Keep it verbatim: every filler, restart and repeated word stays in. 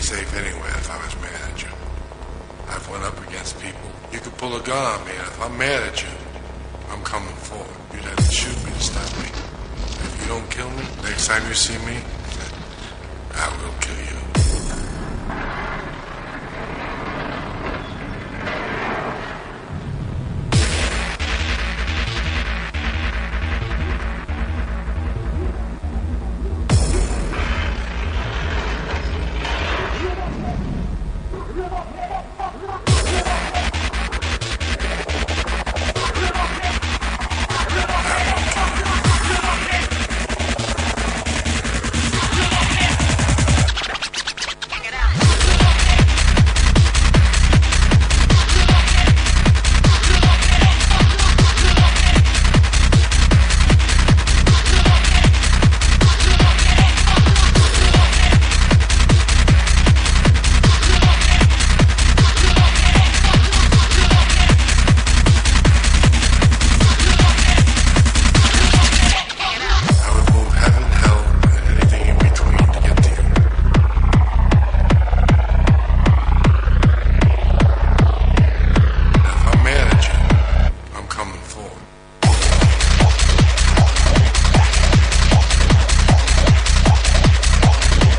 safe anywhere if I was mad at you. I've went up against people. You could pull a gun on me, and if I'm mad at you, I'm coming forward. You'd have to shoot me to stop me. If you don't kill me, next time you see me, I will kill you.